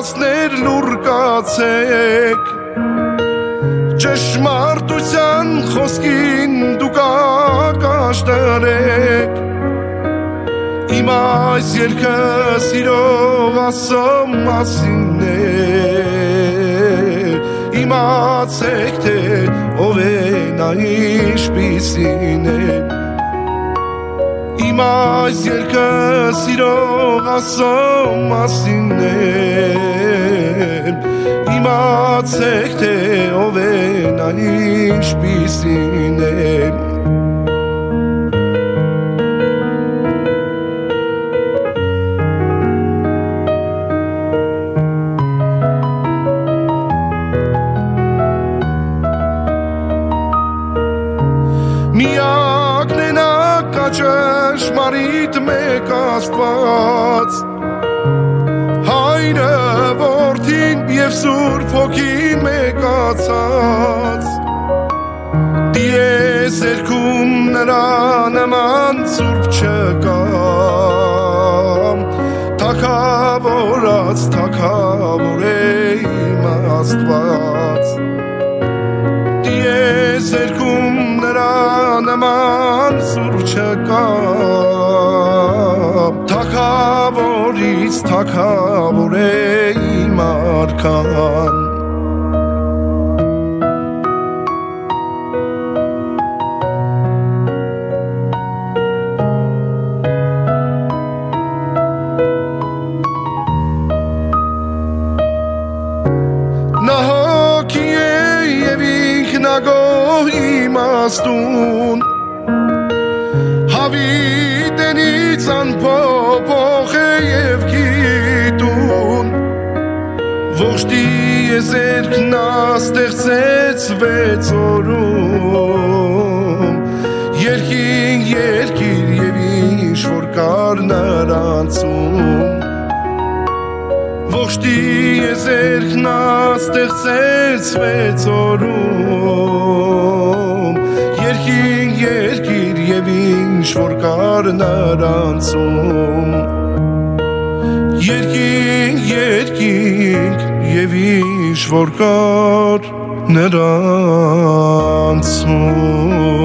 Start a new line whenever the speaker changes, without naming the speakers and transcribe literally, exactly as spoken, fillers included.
Կասներ լուր կացեք Ճշմարտության խոսքին դուք ակաշտարեք Իմ այս երկը սիրող ասո մասին է Իմացեք թե ով է նա ինչպիսին է Իմ այս երկը սիրող ասո մասին է Իմացեք թե ով է նա ինչպիսին է Միակն է նա կաճշմարիտ մեկ Աստված Հայրը որդին և Սուրբ Հոգին մեկացած Տիեզերքում նրա նման Սուրբ չկա Թագավորած թագավոր է իմ Աստված Տիեզերքում նրա նման Սուրբ չկա Թագավորից թագավոր է իմ արքան Նա հոգի է և ինքնագոհ իմաստուն Հավիտենից անփոփոխ է և գիտուն Ողջ տիեզերքն նա ստեղծեց վեց օրում Երկինք երկիր և ինչ որ կար նրանցում Ողջ տիեզերքն նա ստեղծեց վեց օրում Երկինք երկիր և ինչ որ կար նրանցում Երկինք երկինք և ինչ որ կար նրանցում